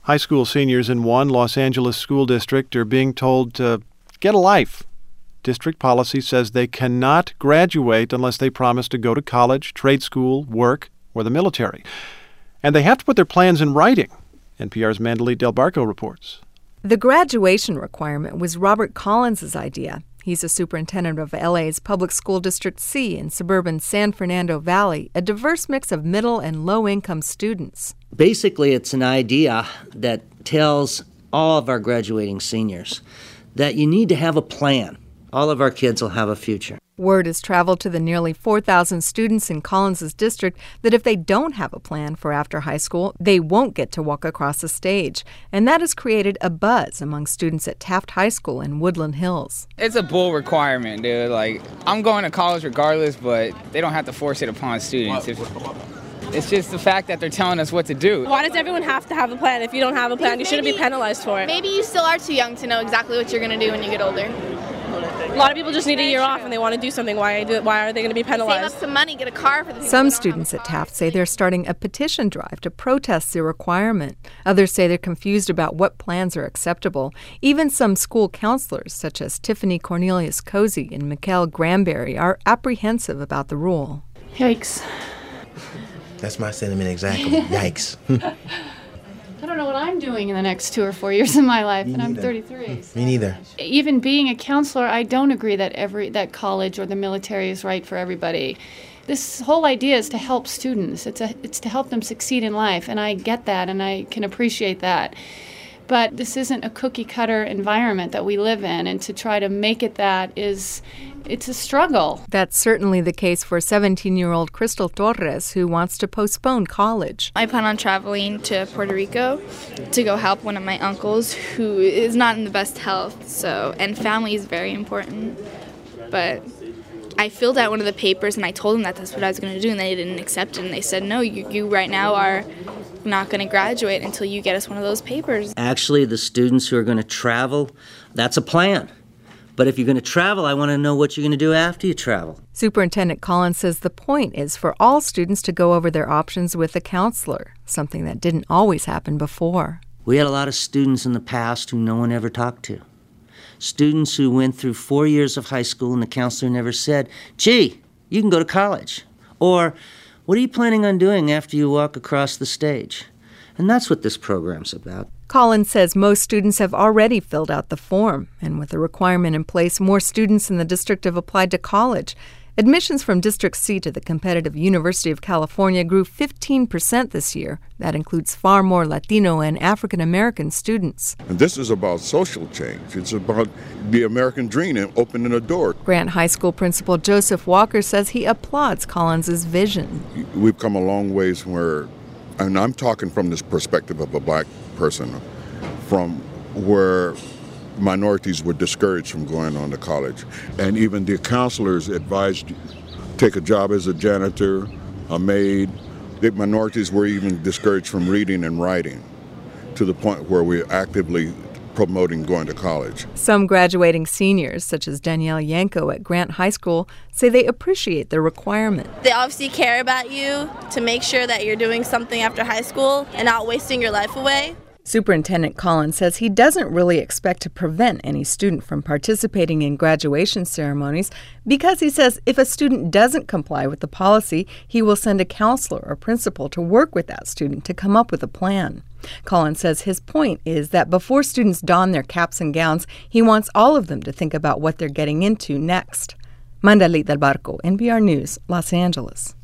High school seniors in one Los Angeles school district are being told to get a life. District policy says they cannot graduate unless they promise to go to college, trade school, work, or the military. And they have to put their plans in writing. NPR's Mandalit Del Barco reports. The graduation requirement was Robert Collins' idea. He's a superintendent of LA's Public School District C in suburban San Fernando Valley, a diverse mix of middle and low-income students. Basically, it's an idea that tells all of our graduating seniors that you need to have a plan. All of our kids will have a future. Word has traveled to the nearly 4,000 students in Collins' district that if they don't have a plan for after high school, they won't get to walk across the stage. And that has created a buzz among students at Taft High School in Woodland Hills. It's a bull requirement, dude. Like, I'm going to college regardless, but they don't have to force it upon students. It's just the fact that they're telling us what to do. Why does everyone have to have a plan? If you don't have a plan, you shouldn't be penalized for it. Maybe you still are too young to know exactly what you're going to do when you get older. A lot of people just need a year off and they want to do something. Why are they going to be penalized? Save up some money, get a car for the people. Some students at Taft say they're starting a petition drive to protest the requirement. Others say they're confused about what plans are acceptable. Even some school counselors, such as Tiffany Cornelius Cozy and Mikkel Granberry, are apprehensive about the rule. Yikes. That's my sentiment exactly. Yikes. I don't know what I'm doing in the next 2 or 4 years of my life, and I'm 33. So. Me neither. Even being a counselor, I don't agree that college or the military is right for everybody. This whole idea is to help students. It's to help them succeed in life, and I get that, and I can appreciate that. But this isn't a cookie-cutter environment that we live in, and to try to make it that it's a struggle. That's certainly the case for 17-year-old Crystal Torres, who wants to postpone college. I plan on traveling to Puerto Rico to go help one of my uncles who is not in the best health, and family is very important. But I filled out one of the papers, and I told them that that's what I was going to do, and they didn't accept it. And they said, no, you right now are not going to graduate until you get us one of those papers. Actually, the students who are going to travel, that's a plan. But if you're going to travel, I want to know what you're going to do after you travel. Superintendent Collins says the point is for all students to go over their options with a counselor, something that didn't always happen before. We had a lot of students in the past who no one ever talked to. Students who went through 4 years of high school and the counselor never said, gee, you can go to college. Or, what are you planning on doing after you walk across the stage? And that's what this program's about. Collins says most students have already filled out the form, and with the requirement in place, more students in the district have applied to college. Admissions from District C to the competitive University of California grew 15% this year. That includes far more Latino and African American students. And this is about social change. It's about the American dream and opening a door. Grant High School principal Joseph Walker says he applauds Collins' vision. We've come a long ways where, and I'm talking from this perspective of a black person, from where minorities were discouraged from going on to college. And even the counselors advised take a job as a janitor, a maid. The minorities were even discouraged from reading and writing, to the point where we're actively promoting going to college. Some graduating seniors, such as Danielle Yanko at Grant High School, say they appreciate the requirement. They obviously care about you to make sure that you're doing something after high school and not wasting your life away. Superintendent Collins says he doesn't really expect to prevent any student from participating in graduation ceremonies because he says if a student doesn't comply with the policy, he will send a counselor or principal to work with that student to come up with a plan. Collins says his point is that before students don their caps and gowns, he wants all of them to think about what they're getting into next. Mandalit Del Barco, NPR News, Los Angeles.